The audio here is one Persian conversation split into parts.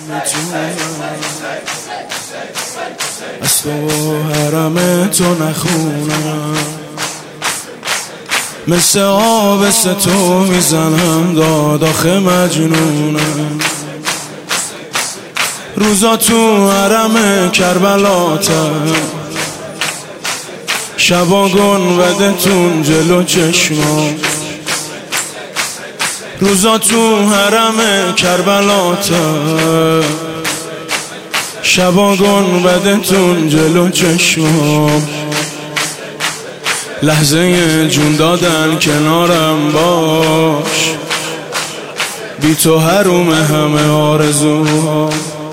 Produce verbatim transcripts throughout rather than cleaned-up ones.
از تو حرم تو نخونم، مثل آب تو میزنم داد آخه مجنونم. روزا تو حرم کربلاتم، شبا گنبدتون جلو چشمام. روزا تو حرم کربلاتم، شبا گنبدتون جلو چشمام. لحظه جون دادن کنارم باش، بی تو حروم همه آرزوها.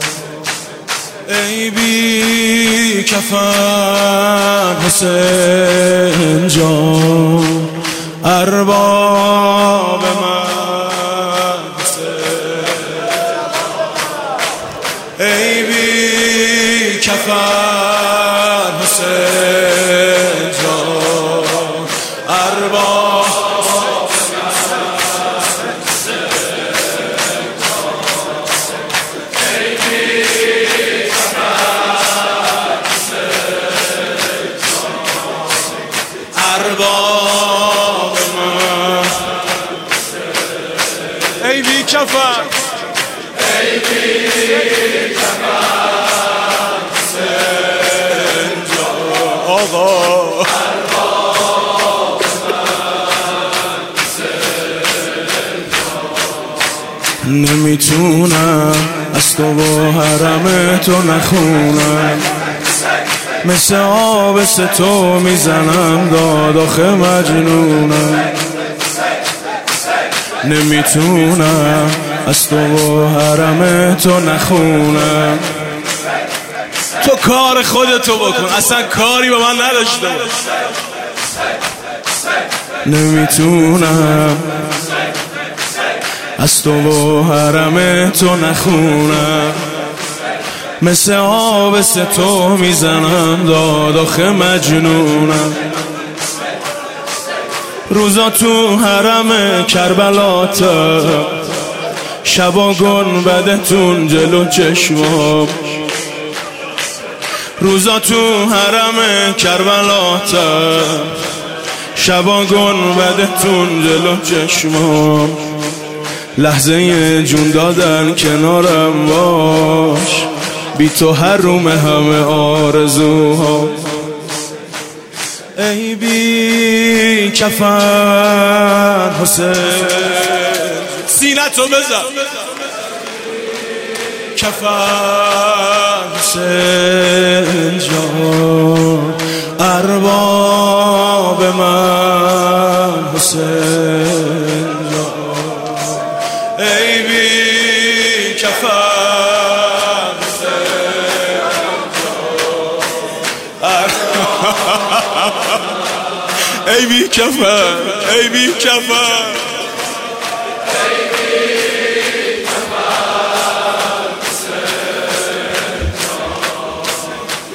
ای بی کفن حسین جان، ارباب من حسین. ای بی کفن حسین جان، ارباب ارباب من. ای بی کفن، ای بی کفن حسین جان، آقا ارباب من حسین جان. نمیتونم از تو و حرم تو نخونم، مثل آب تو میزنم داد آخه مجنونم. نمیتونم از تو و حرم تو نخونم. تو کار خودتو بکن، اصلا کاری با من نداشته باش. نمیتونم از تو و حرم تو نخونم، مثل آب تو میزنم داد آخه مجنونم. روزا تو حرم کربلاتم، شبا گنبدتون جلو چشمام. روزا تو حرم کربلاتم، شبا گنبدتون جلو چشمام. لحظه جون دادن کنارم باش، بی تو حروم همه آرزوها. ای بی کفن حسین، سینتو بزن. کفن حسین جان، ارباب من حسین جان. ای بی کفن ای بی کفن، ای بی کفن، ای بی کفن حسین جان،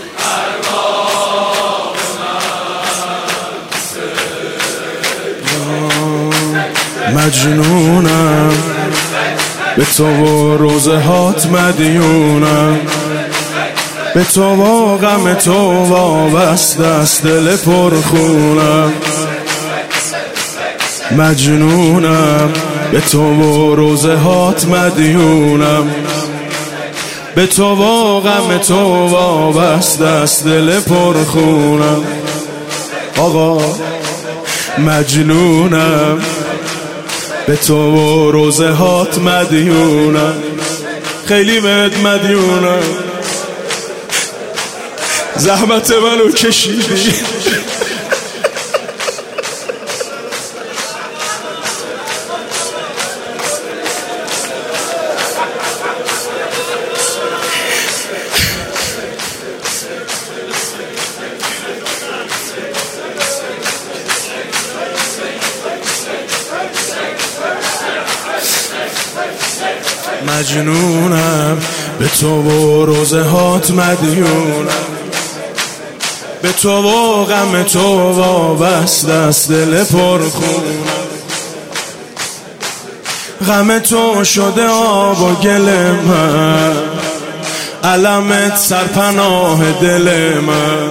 ارباب من حسین جان. مجنونم به تو و روزه هات مدیونم، به تو و غم تو وابسته است دل پرخونم. مجنونم به تو و روزه هات مدیونم، به تو و غم تو وابسته است دل پرخونم. آقا مجنونم به تو و روزه هات مدیونم، خیلی بهت مدیونم. زحمت منو کشیدی، مجنونم به تو و روزه هات مدیونم، به تو و غم تو وابسته است دل پرخونم. غم تو شده آب و گل من، علمت سرپناه دل من،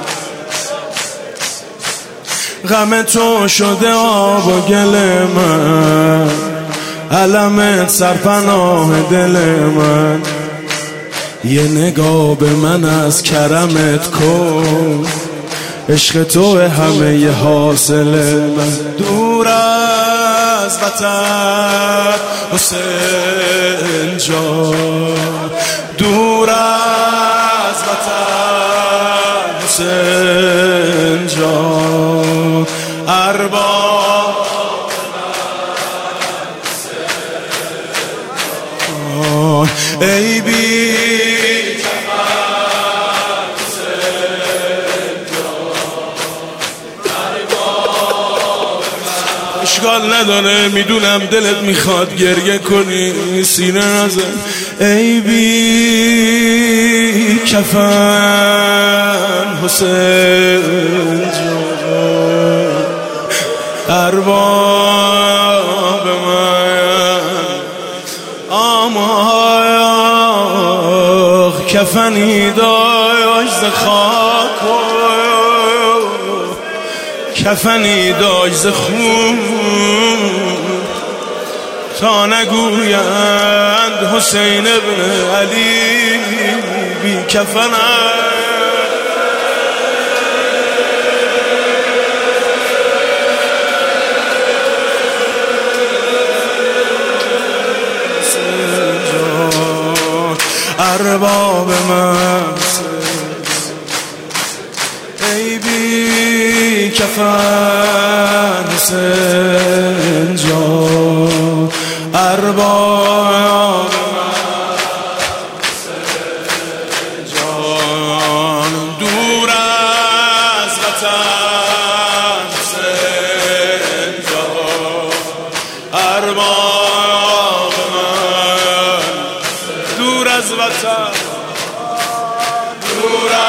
غم تو شده آب و گل من، علمت سرپناه دل من. یه نگاه به من از کرمت کن، عشق تو همه ی حاصل من. دور از وطن حسین جان، دور از وطن حسین جان، ارباب ای بی اشکال نداره، میدونم دلت میخواد گریه کنی، سینه نزن. ای بی کفن حسین جان، ارباب من آماخ کفنی داشت ز خاک، کفنی داشت ز خون، تا نگویند حسین ابن علی بی کفن. ارباب من ای بی کفن حسین جان، ارباب من حسین جان، دور از وطن حسین جان، ارباب من دور از وطن، دور از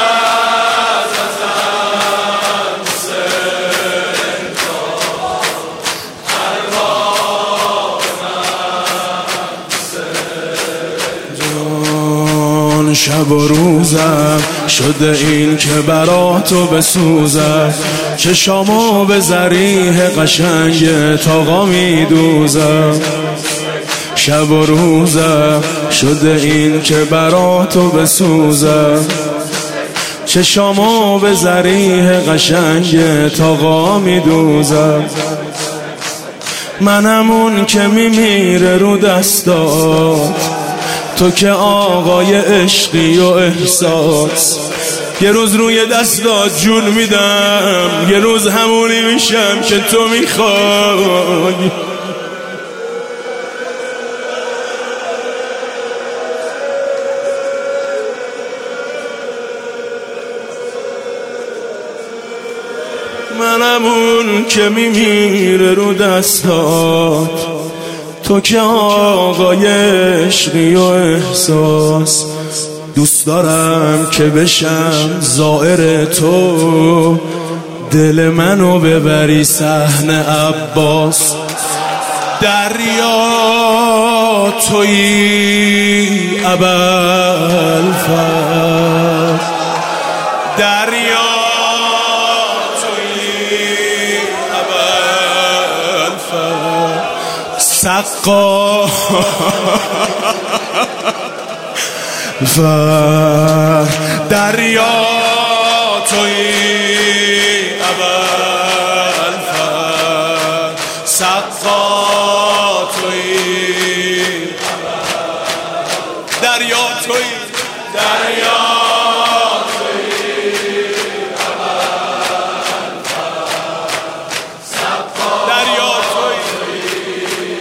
شب و روزم شده این که برا تو بسوزم، چشامو به ذریح قشنگ تاقا میدوزم. شب و روزم شده این که برا تو بسوزم، چشامو به ذریح قشنگ تاقا میدوزم. منم اون که میمیره رو دستات، تو که آقای عشقی و احساس. یه روز روی دستات جون میدم، یه روز همونی میشم که تو میخوای. منم اون که میمیره رو دستات، تو که آقای عشقی و احساس. دوست دارم که بشم زائر تو، دل منو ببری صحن عباس. دریا تویی ابوالفضل، دریا تویی ابوالفضل، سقا دریا تویی ابوالفضل، سقا تویی دریا تویی دریا تویی ابوالفضل، سقا دریا تویی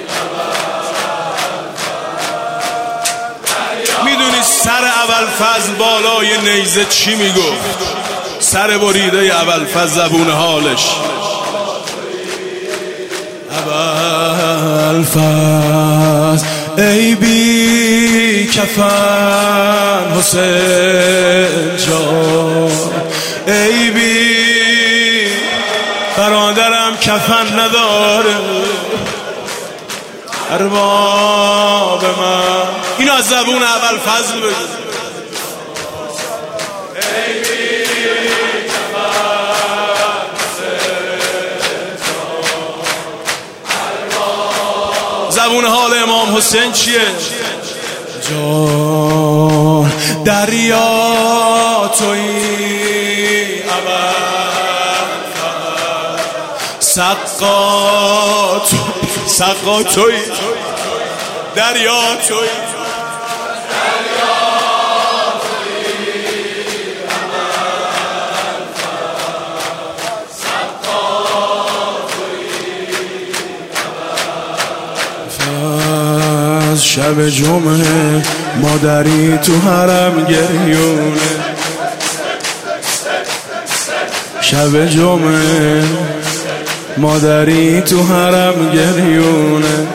ابوالفضل. میدونی سر ابوالفضل بالای نیزه چی میگفت؟ سر بریده ابوالفضل زبون حالش ابوالفضل ای بی کفن حسین جان، ای بی برادرم کفن نداره، ارباب من اینو از زبون ابوالفضل بگو. زبون حال امام حسین چیه؟ جان دریا تویی ابد سقا تو سقا تویی دریا تویی شب جمعه مادری تو حرم گریونه شب جمعه مادری تو حرم گریونه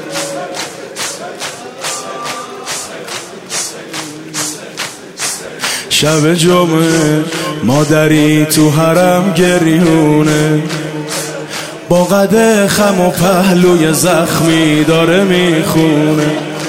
شب جمعه مادری تو حرم گریونه با قد خم و پهلوی زخمی داره میخونه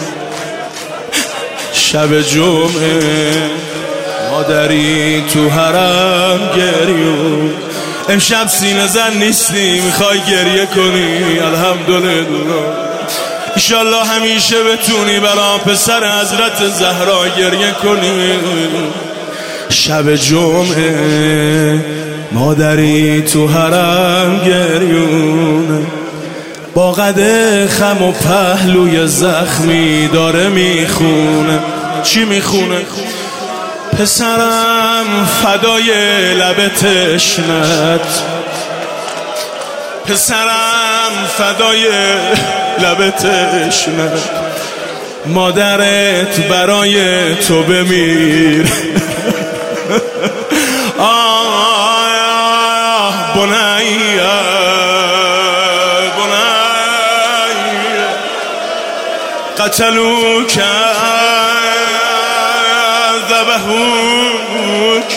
شب جمعه مادری تو حرم گریون امشب سینه زن نیستی میخوای گریه کنی الحمدلله ایشالله همیشه بتونی برا پسر حضرت زهرا گریه کنی شب جمعه مادری تو حرم گریونه با قد خم و پهلوی زخمی داره میخونه چی میخونه؟ پسرم فدای لب تشنت پسرم فدای لب تشنت مادرت برای تو بمیر آه بنیه بنیه قتلوک ذبحوک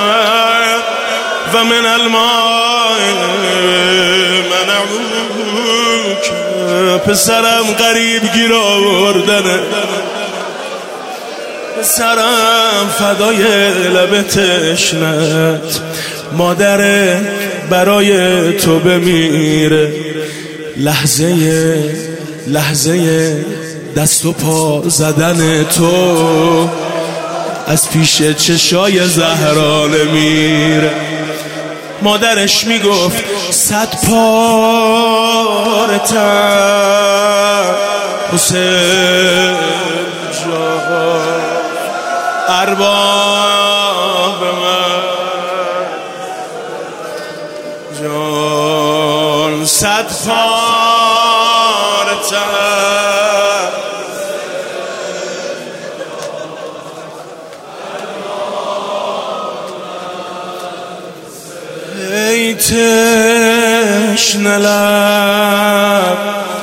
و من الماء منعوک پسرم غریب گیر آوردنه پسرم فدای لب تشنت مادر برای تو بمیره لحظه لحظه دست و پا زدن تو از پیش چشای زهرا نمیره مادرش میگفت صد پارتن حسین جان ارباب من جان صد پارتن ای تشنه لب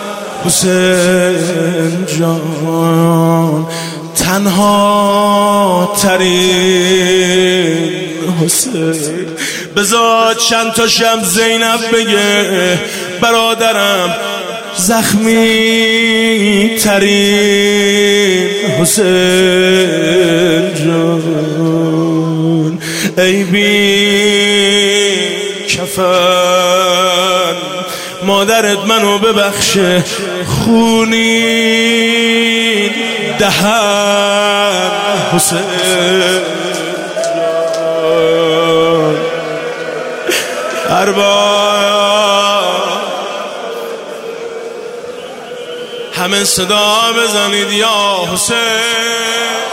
حسین جان تنها ترین حسین بذار چند تا شم زینب بگه برادرم زخمی ترین حسین جان ای بی کفن مادرت منو ببخشه خونین دهن حسین جان ارباب همه صدا بزنید یا حسین